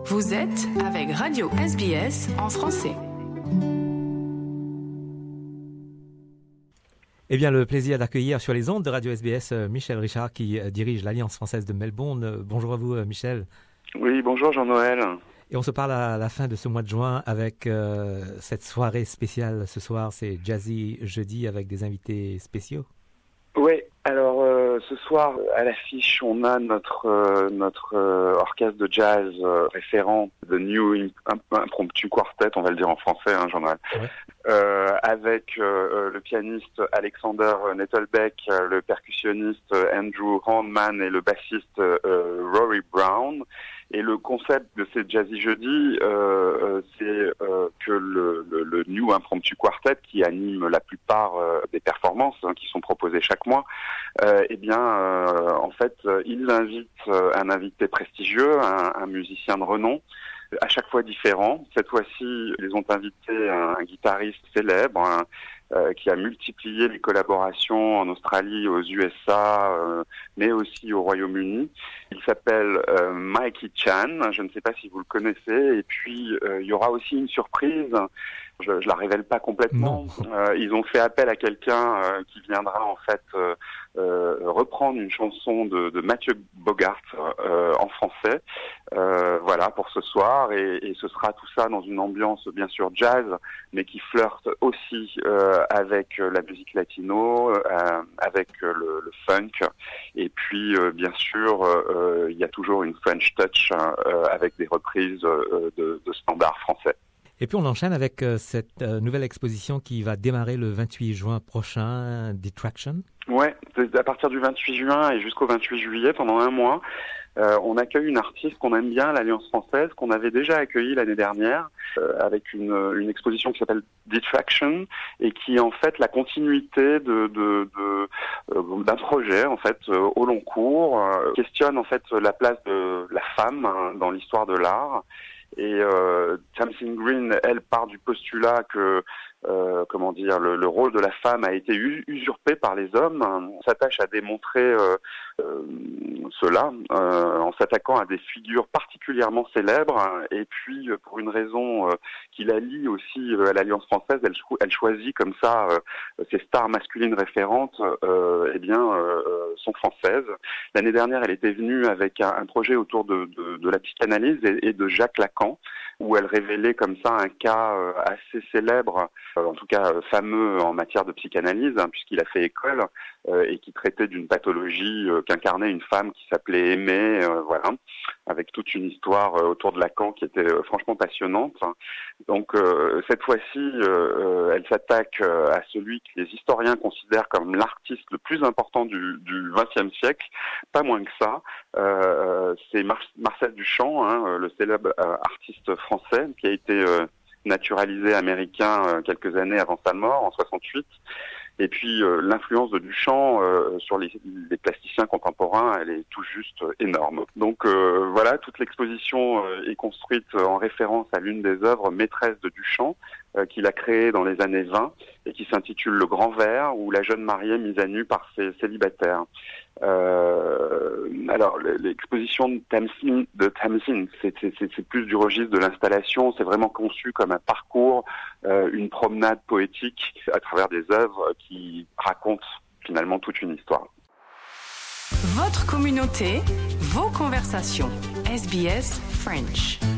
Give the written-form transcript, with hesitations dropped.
Vous êtes avec Radio SBS en français. Eh bien, le plaisir d'accueillir sur les ondes de Radio SBS Michel Richard qui dirige l'Alliance française de Melbourne. Bonjour à vous, Michel. Oui, bonjour Jean-Noël. Et on se parle à la fin de ce mois de juin avec cette soirée spéciale. Ce soir, c'est Jazzy Jeudi avec des invités spéciaux. Oui, alors ce soir, à l'affiche, on a notre orchestre de jazz référent, The New Impromptu Quartet, on va le dire en français, hein, Jean-Noël, ouais. Avec le pianiste Alexander Nettlebeck, le percussionniste Andrew Hornman et le bassiste Rory Brown. Et le concept de ces Jazzy Jeudi, c'est que le New Impromptu Quartet, qui anime la plupart des performances qui sont proposées chaque mois, en fait, ils invitent un invité prestigieux, un musicien de renom, à chaque fois différent. Cette fois-ci, ils ont invité un guitariste célèbre, qui a multiplié les collaborations en Australie, aux USA, mais aussi au Royaume-Uni. Il s'appelle Mikey Chan, je ne sais pas si vous le connaissez, et puis il y aura aussi une surprise, je la révèle pas complètement. Ils ont fait appel à quelqu'un qui viendra en fait reprendre une chanson de Mathieu Bogart en français, voilà, pour ce soir, et ce sera tout ça dans une ambiance bien sûr jazz, mais qui flirte aussi avec la musique latino, avec le funk, et puis bien sûr il y a toujours une French touch avec des reprises de standards français. Et puis on enchaîne avec cette nouvelle exposition qui va démarrer le 28 juin prochain, Detraction. Ouais, à partir du 28 juin et jusqu'au 28 juillet, pendant un mois, on accueille une artiste qu'on aime bien, l'Alliance française, qu'on avait déjà accueillie l'année dernière, avec une exposition qui s'appelle Detraction, et qui est en fait la continuité d'un projet en fait au long cours, questionne en fait la place de la femme dans l'histoire de l'art. Et Tamsin Green, elle, part du postulat que le rôle de la femme a été usurpé par les hommes. On s'attache à démontrer cela en s'attaquant à des figures particulièrement célèbres, et puis pour une raison qui la lie aussi à l'Alliance française, elle choisit comme ça ses stars masculines référentes sont françaises. L'année dernière, elle était venue avec un projet autour de la psychanalyse et de Jacques Lacan, où elle révélait comme ça un cas assez célèbre, en tout cas fameux en matière de psychanalyse, puisqu'il a fait école, et qui traitait d'une pathologie qu'incarnait une femme qui s'appelait Aimée, voilà, avec toute une histoire autour de Lacan qui était franchement passionnante. Donc cette fois-ci, elle s'attaque à celui que les historiens considèrent comme l'artiste le plus important du XXe siècle, pas moins que ça. C'est Marcel Duchamp, le célèbre artiste français qui a été naturalisé américain quelques années avant sa mort, en 68. Et puis l'influence de Duchamp sur les plasticiens contemporains, elle est tout juste énorme. Donc voilà, toute l'exposition est construite en référence à l'une des œuvres maîtresses de Duchamp, qu'il a créée dans les années 20 et qui s'intitule Le Grand Vert, ou la jeune mariée mise à nu par ses célibataires. Alors l'exposition de Tamsin, c'est plus du registre de l'installation, c'est vraiment conçu comme un parcours, une promenade poétique à travers des œuvres qui racontent finalement toute une histoire. Votre communauté, vos conversations. SBS French.